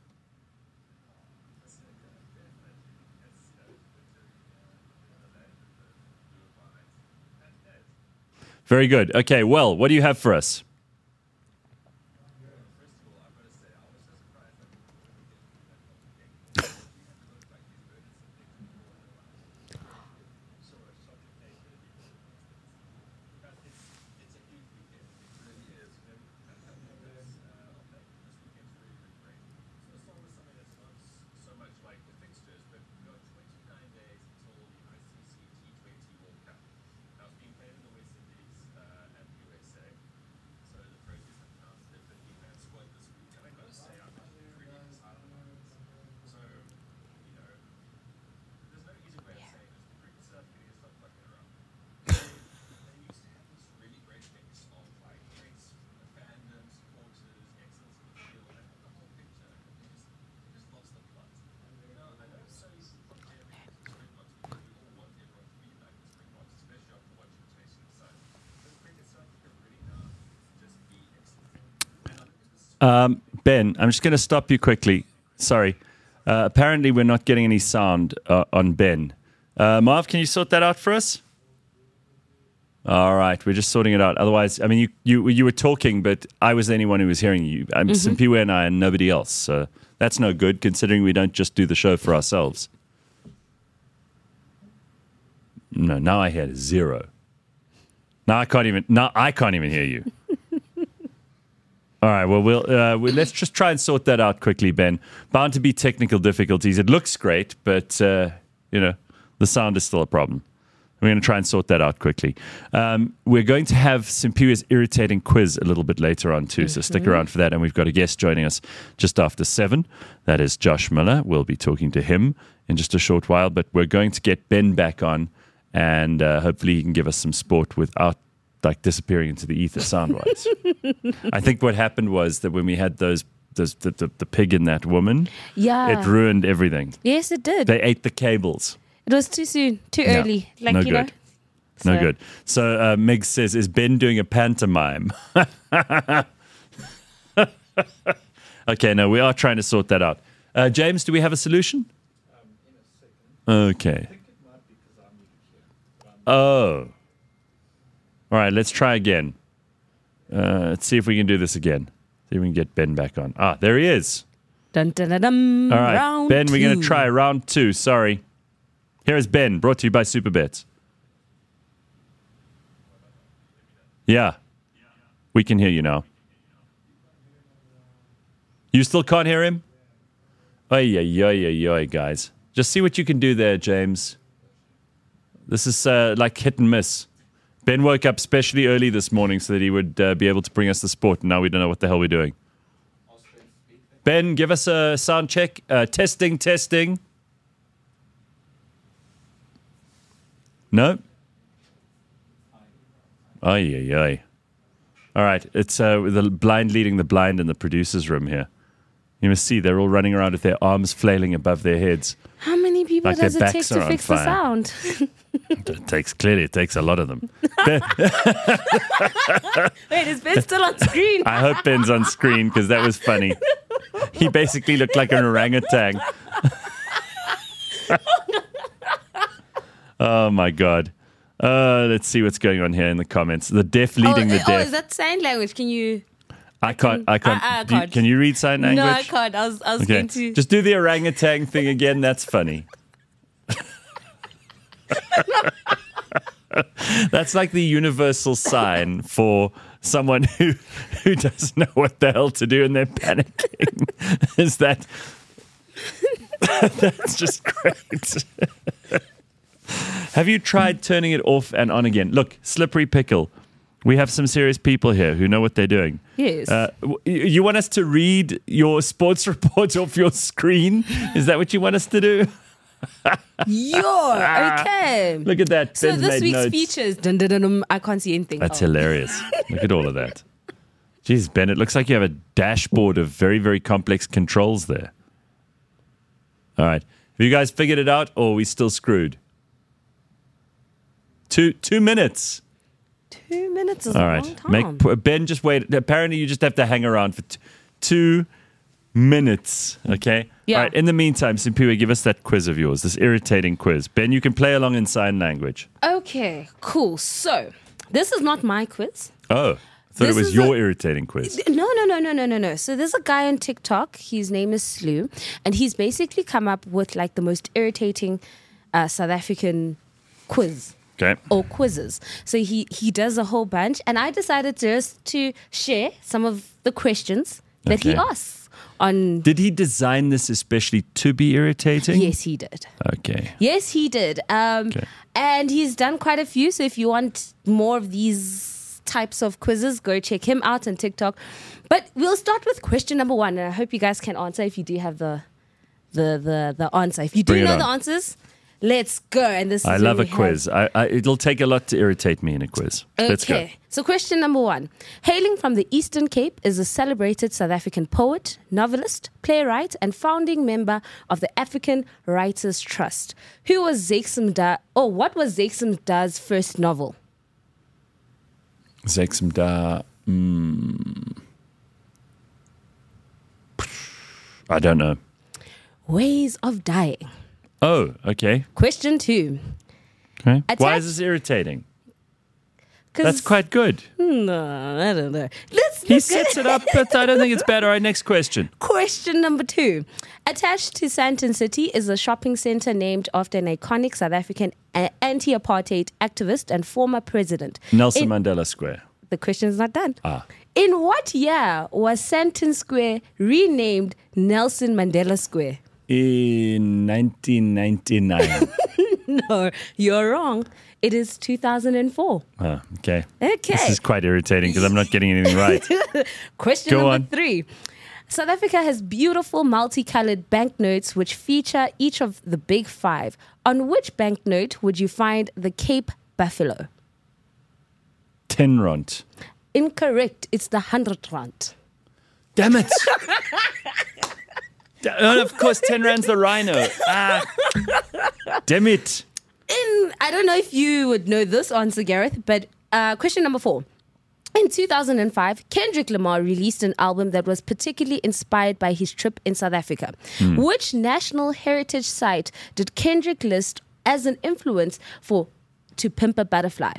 S1: Very good. Okay, well, what do you have for us? Ben, I'm just going to stop you quickly. Sorry. Apparently, we're not getting any sound on Ben. Marv, can you sort that out for us? All right, we're just sorting it out. Otherwise, I mean, you were talking, but I was the only one who was hearing you. Simpiwe and I and nobody else. So that's no good, considering we don't just do the show for ourselves. No, now I hear 0. Now I can't even hear you. All right, well, let's just try and sort that out quickly, Ben. Bound to be technical difficulties. It looks great, but the sound is still a problem. We're going to try and sort that out quickly. We're going to have Simpiwe's irritating quiz a little bit later on too, so stick around for that. And we've got a guest joining us just after 7. That is Josh Miller. We'll be talking to him in just a short while, but we're going to get Ben back on, and hopefully he can give us some sport without disappearing into the ether sound-wise. I think what happened was that when we had the pig in that woman,
S2: Yeah.
S1: it ruined everything.
S2: Yes, it did.
S1: They ate the cables.
S2: It was too soon, too early.
S1: No good. No good. So Meg says, is Ben doing a pantomime? Okay, no, we are trying to sort that out. James, do we have a solution?
S3: In a second.
S1: Okay.
S3: I think it might be because I'm muted here.
S1: Oh. All right, let's try again. Let's see if we can do this again. See if we can get Ben back on. Ah, there he is.
S2: Dun, dun, dun, dun.
S1: All right,
S2: Round
S1: Ben, we're going
S2: two.
S1: to try round 2. Sorry. Here is Ben, brought to you by Superbets. Yeah. We can hear you now. You still can't hear him? Oy, guys. Just see what you can do there, James. This is like hit and miss. Ben woke up specially early this morning so that he would be able to bring us the sport, and now we don't know what the hell we're doing. Ben, give us a sound check. Testing. No? Ay. All right, it's the blind leading the blind in the producer's room here. You must see they're all running around with their arms flailing above their heads.
S2: How many people
S1: Like their
S2: does it take
S1: backs
S2: to
S1: are on
S2: fix the
S1: fire.
S2: sound?
S1: It takes a lot of them.
S2: Wait, is Ben still on screen?
S1: I hope Ben's on screen because that was funny. He basically looked like an orangutan. Oh my God. Let's see what's going on here in the comments. The deaf leading the
S2: Oh,
S1: deaf.
S2: is that sign language? Can you?
S1: I can't.
S2: I
S1: Do you-
S2: can't.
S1: Can you read sign language?
S2: No, I can't. I was
S1: Okay.
S2: going to.
S1: Just do the orangutan thing again. That's funny. That's like the universal sign for someone who doesn't know what the hell to do and they're panicking. Is that? That's just great. Have you tried turning it off and on again? Look, slippery pickle. We have some serious people here who know what they're doing.
S2: Yes.
S1: You want us to read your sports report off your screen? Is that what you want us to do?
S2: Okay.
S1: Look at that.
S2: So
S1: Ben's
S2: this
S1: made
S2: week's
S1: notes.
S2: features. Dun, dun, dun, dun, I can't see anything.
S1: That's
S2: Oh.
S1: hilarious. Look at all of that. Jeez, Ben, it looks like you have a dashboard of very, very complex controls there. All right. Have you guys figured it out or are we still screwed? 2 minutes.
S2: 2 minutes is
S1: All
S2: a
S1: right.
S2: long time.
S1: Ben, just wait. Apparently, you just have to hang around for 2 minutes. Okay?
S2: Yeah.
S1: All right. In the meantime, Simpiwe, give us that quiz of yours, this irritating quiz. Ben, you can play along in sign language.
S2: Okay, cool. So this is not my quiz.
S1: Oh, I thought
S2: This
S1: it was
S2: is
S1: your irritating quiz.
S2: No. So there's a guy on TikTok. His name is Slew, and he's basically come up with like the most irritating South African quiz.
S1: Okay.
S2: Or quizzes. So he does a whole bunch, and I decided just to share some of the questions that he
S1: Okay.
S2: asks on.
S1: Did he design this especially to be irritating?
S2: Yes, he did.
S1: Okay.
S2: Yes, he did. And he's done quite a few. So if you want more of these types of quizzes, go check him out on TikTok. But we'll start with question number 1, and I hope you guys can answer if you do have the answer. If you do
S1: Bring it
S2: know
S1: on.
S2: the answers, let's go. And this
S1: I
S2: is
S1: love a
S2: where we
S1: quiz. It'll take a lot to irritate me in a quiz. Let's go.
S2: Okay, so question number 1. Hailing from the Eastern Cape is a celebrated South African poet, novelist, playwright, and founding member of the African Writers Trust. Who was what was Zakes Mda's first novel?
S1: Zakes Mda. I don't know.
S2: Ways of Dying.
S1: Oh, okay.
S2: Question 2.
S1: Okay. Why
S2: Attack-
S1: is this irritating? That's quite good.
S2: No, I don't know.
S1: He sets it up, but I don't think it's bad. All right, next question.
S2: Question number 2. Attached to Sandton City is a shopping center named after an iconic South African anti-apartheid activist and former president.
S1: Nelson Mandela Square.
S2: The question is not done.
S1: Ah.
S2: In what year was Sandton Square renamed Nelson Mandela Square?
S1: In 1999.
S2: No, you're wrong. It is 2004.
S1: Oh, okay.
S2: Okay.
S1: This is quite irritating because I'm not getting anything right.
S2: Question
S1: Go
S2: number
S1: on.
S2: 3. South Africa has beautiful multicolored banknotes which feature each of the big 5. On which banknote would you find the Cape Buffalo?
S1: 10 rand.
S2: Incorrect. It's the 100 rand.
S1: Damn it. Oh, of course, 10 rand's the rhino. Ah. Damn it.
S2: I don't know if you would know this answer, Gareth, but question number 4. In 2005, Kendrick Lamar released an album that was particularly inspired by his trip in South Africa. Which national heritage site did Kendrick list as an influence for To Pimp a Butterfly?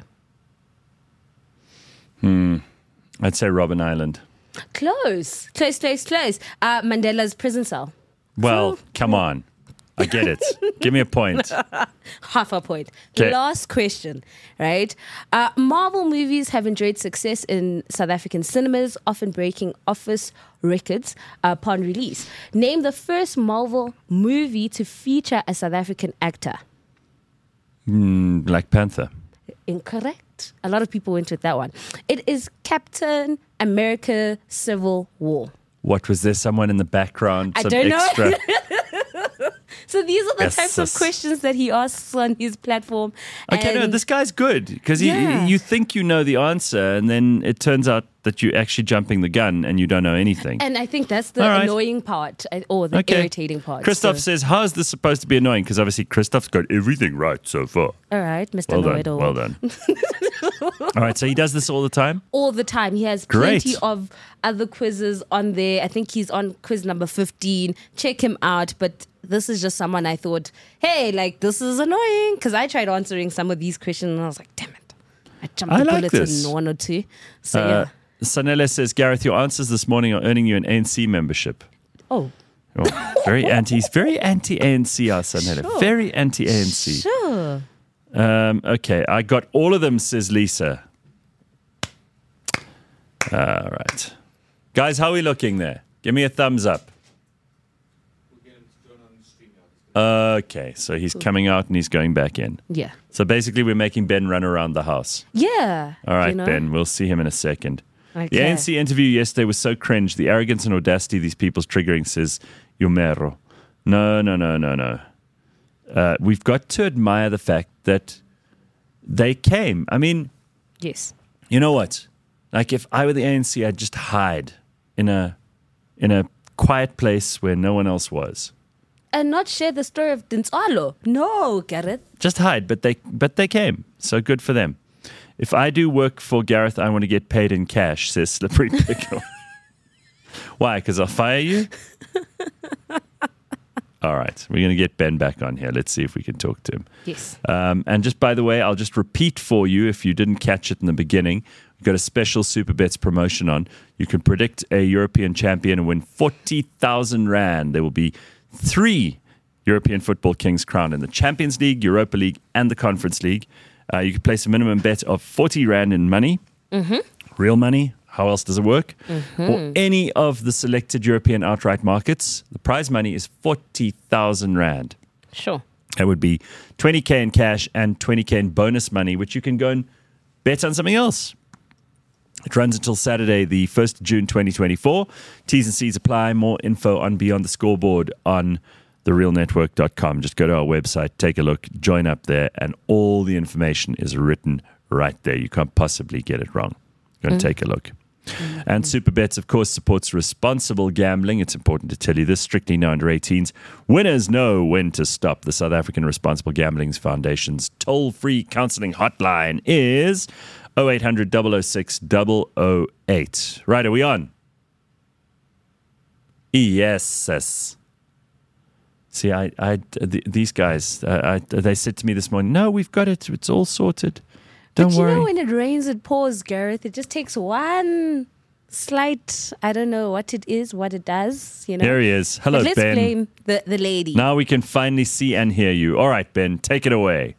S1: I'd say Robben Island.
S2: Close. Mandela's prison cell.
S1: Well, come on. I get it. Give me a point.
S2: Half a point.
S1: 'Kay.
S2: Last question, right? Marvel movies have enjoyed success in South African cinemas, often breaking office records upon release. Name the first Marvel movie to feature a South African actor.
S1: Black Panther.
S2: Incorrect. A lot of people went with that one. It is Captain America Civil War.
S1: What, was there someone in the background?
S2: I
S1: Some
S2: don't know.
S1: extra?
S2: So these are the
S1: Yes,
S2: types of
S1: sis.
S2: questions that he asks on his platform.
S1: Okay, no,
S2: And-
S1: this guy's good because
S2: Yeah.
S1: you think you know the answer, and then it turns out that you're actually jumping the gun and you don't know anything.
S2: And I think that's the
S1: All right.
S2: annoying part, or the
S1: Okay.
S2: irritating part.
S1: Christoph
S2: So-
S1: says, how is this supposed to be annoying? Because obviously Christoph's got everything right so far.
S2: all right, Mr.
S1: Well done.
S2: Know-it-all.
S1: Well done. All right, so he does this all the time?
S2: All the time. He has
S1: Great.
S2: plenty of other quizzes on there. I think he's on quiz number 15. Check him out. But this is just someone I thought, hey, like, this is annoying. Because I tried answering some of these questions and I was like, damn it. I jumped
S1: I
S2: the
S1: like
S2: bullet
S1: this.
S2: in one or two. So, yeah.
S1: Sanela says, Gareth, your answers this morning are earning you an ANC membership.
S2: Oh,
S1: Oh, he's very anti-ANC, our Sanela.
S2: Sure.
S1: Very anti-ANC.
S2: sure.
S1: Okay, I got all of them, says Lisa. All right. Guys, how are we looking there? Give me a thumbs up.
S3: We'll get him to join on the stream now.
S1: Okay, so he's coming out and he's going back in.
S2: Yeah.
S1: So basically, we're making Ben run around the house.
S2: Yeah.
S1: All right,
S2: you know?
S1: Ben, we'll see him in a second.
S2: Okay.
S1: The ANC interview yesterday was so cringe. The arrogance and audacity these people's triggering, says Yumero. No. We've got to admire the fact that they came. I mean,
S2: Yes.
S1: you know what? Like if I were the ANC, I'd just hide in a quiet place where no one else was.
S2: And not share the story of Dinsalo. No, Gareth.
S1: Just hide, but they came. So good for them. If I do work for Gareth, I want to get paid in cash, says Slippery Pickle. Why? Because I'll fire you? All right. We're going to get Ben back on here. Let's see if we can talk to him.
S2: Yes.
S1: And just by the way, I'll just repeat for you if you didn't catch it in the beginning. We've got a special Super Bets promotion on. You can predict a European champion and win 40,000 Rand. There will be 3 European Football Kings crowned in the Champions League, Europa League, and the Conference League. You can place a minimum bet of 40 Rand in money, real money. How else does it work? Or any of the selected European outright markets. The prize money is 40,000 Rand.
S2: Sure.
S1: That would be 20K in cash and 20K in bonus money, which you can go and bet on something else. It runs until Saturday, the 1st of June, 2024. T's and C's apply. More info on Beyond the Scoreboard on therealnetwork.com. Just go to our website, take a look, join up there, and all the information is written right there. You can't possibly get it wrong. Go and take a look. And Superbets, of course, supports responsible gambling. It's important to tell you this. Strictly no under 18s. Winners know when to stop. The South African Responsible Gambling Foundation's toll-free counseling hotline is 0800 006 008. Right, are we on? Yes. See, these guys, they said to me this morning, no, we've got it. It's all sorted. Don't
S2: but
S1: worry.
S2: you know, when it rains, it pours, Gareth. It just takes one slight, I don't know what it is, what it does, you know.
S1: Here he is. Hello,
S2: but let's
S1: Ben.
S2: blame the lady.
S1: Now we can finally see and hear you. All right, Ben, take it away.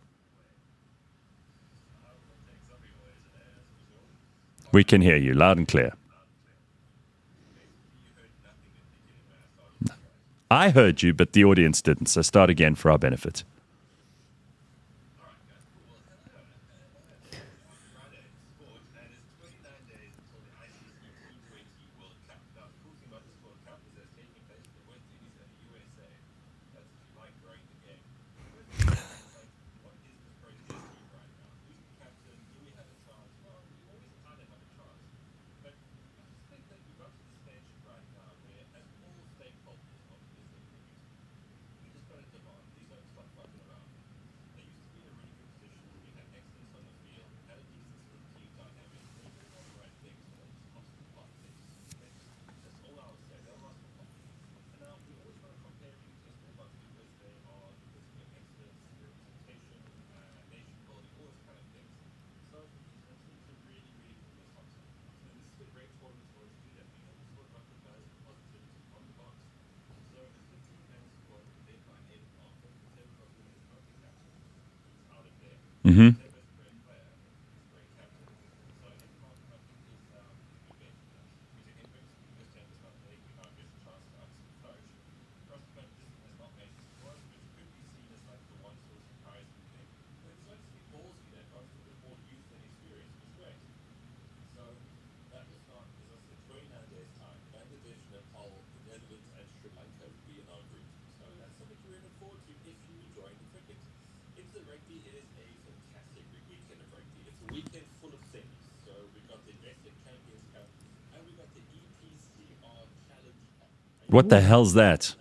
S1: We can hear you loud and clear. I heard you, but the audience didn't. So start again for our benefit. Mm-hmm. What the hell's that?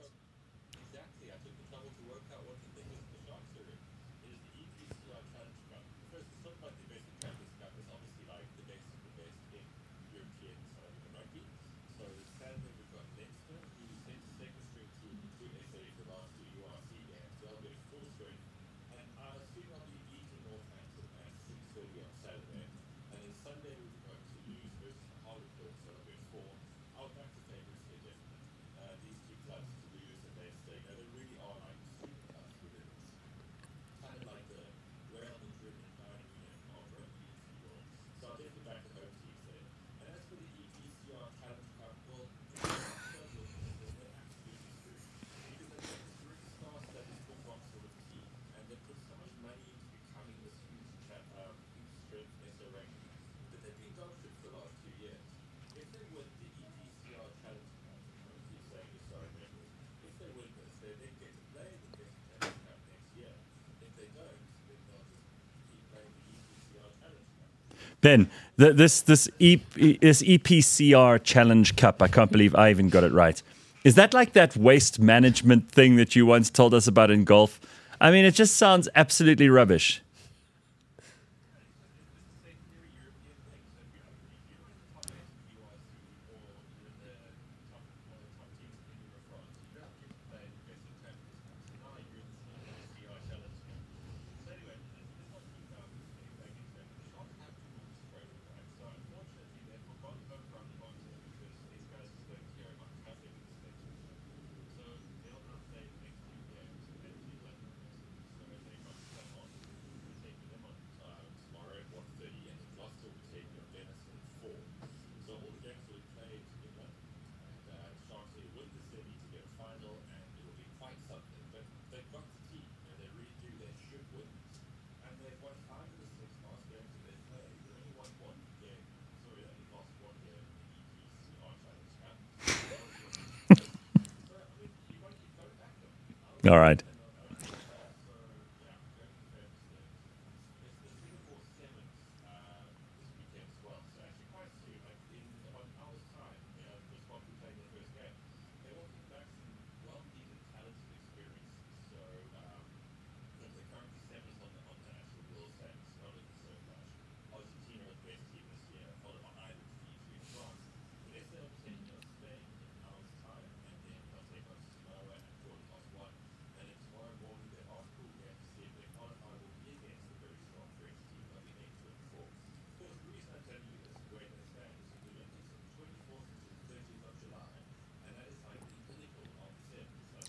S1: Ben, this EPCR Challenge Cup, I can't believe I even got it right. Is that like that waste management thing that you once told us about in golf? I mean, it just sounds absolutely rubbish. All right.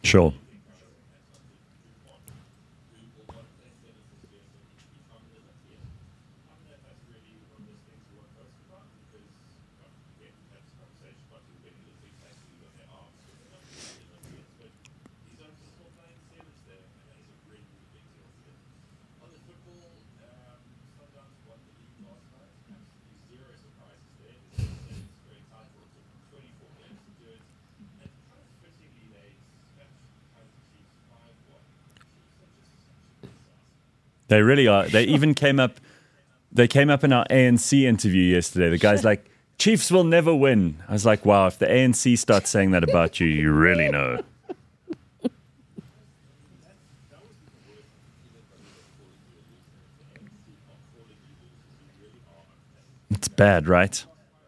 S1: Sure. They really are. They even came up. They came up in our ANC interview yesterday. The guy's like, "Chiefs will never win." I was like, "Wow! If the ANC starts saying that about you, you really know." It's bad, right?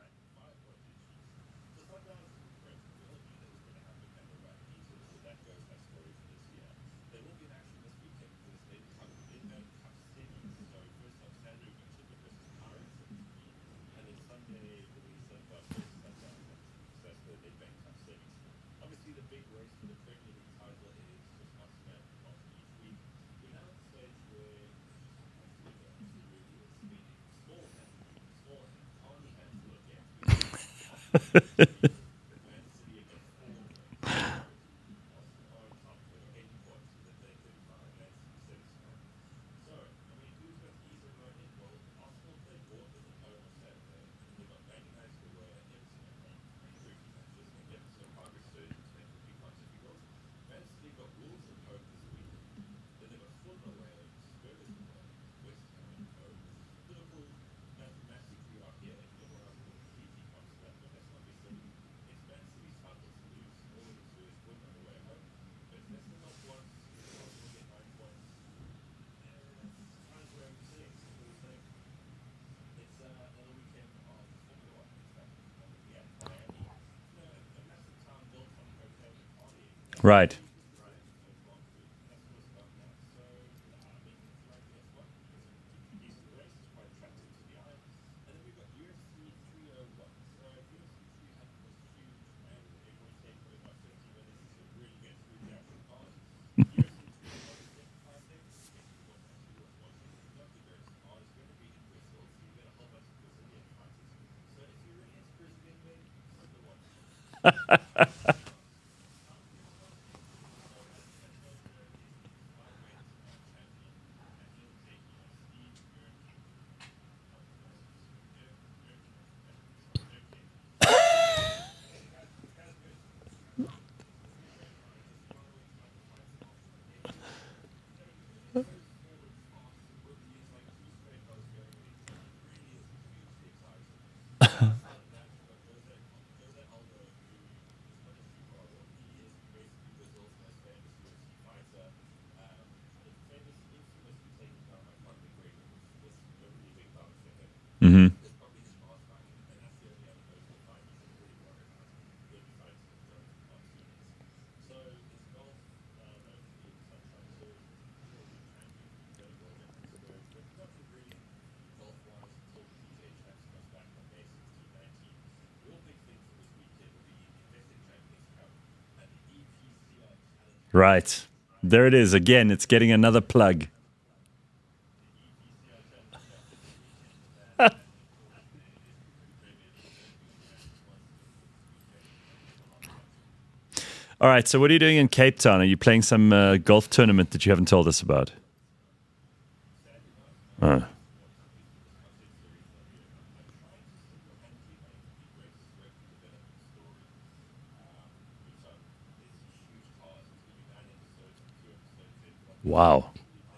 S1: Right. Mm-hmm. Right. There it is again. It's getting another plug. All right. So, what are you doing in Cape Town? Are you playing some golf tournament that you haven't told us about? Oh. Wow.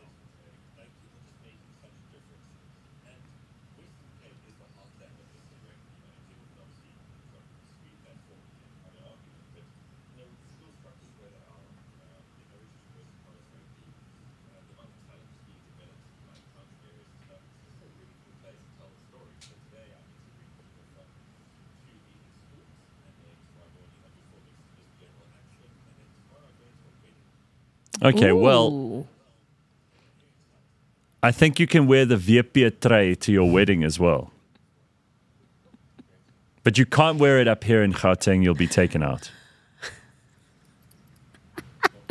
S1: Okay, well,
S2: Ooh.
S1: I think you can wear the VP tray to your wedding as well. But you can't wear it up here in Gauteng. You'll be taken out.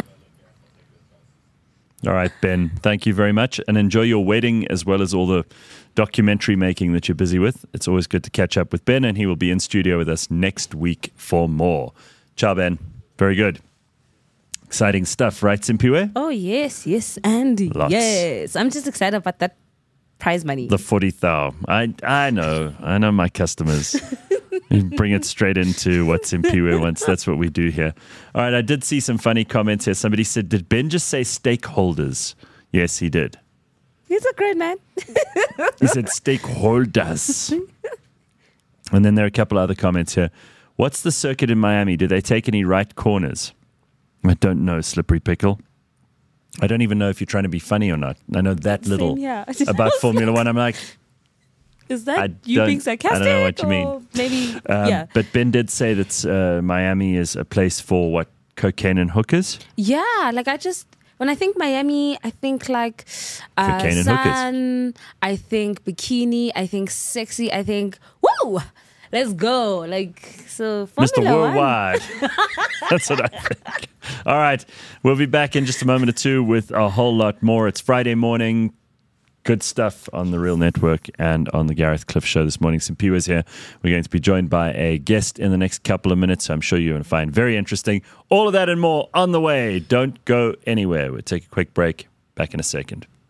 S1: All right, Ben, thank you very much. And enjoy your wedding as well as all the documentary making that you're busy with. It's always good to catch up with Ben, and he will be in studio with us next week for more. Ciao, Ben. Very good. Exciting stuff, right, Simpiwe?
S2: Oh, yes, Andy.
S1: Lots.
S2: Yes. I'm just excited about that prize money.
S1: The 40,000. I know my customers. You bring it straight into what Simpiwe wants. That's what we do here. All right, I did see some funny comments here. Somebody said, did Ben just say stakeholders? Yes, he did.
S2: He's a great man.
S1: He said stakeholders. And then there are a couple other comments here. What's the circuit in Miami? Do they take any right corners? I don't know, Slippery Pickle. I don't even know if you're trying to be funny or not. I know that little about Formula One. I'm like,
S2: is that you being sarcastic?
S1: I don't know what you mean.
S2: Maybe, yeah.
S1: But Ben did say that Miami is a place for what? Cocaine and hookers?
S2: Yeah, like when I think Miami, I think like
S1: cocaine and
S2: sun,
S1: hookers.
S2: I think bikini, I think sexy, I think, woo, let's go. Like, so Formula
S1: Mr.
S2: One.
S1: Worldwide. That's what I think. All right. We'll be back in just a moment or two with a whole lot more. It's Friday morning. Good stuff on the Real Network and on the Gareth Cliff Show this morning. Simpiwe's here. We're going to be joined by a guest in the next couple of minutes. I'm sure you're going to find very interesting. All of that and more on the way. Don't go anywhere. We'll take a quick break. Back in a second.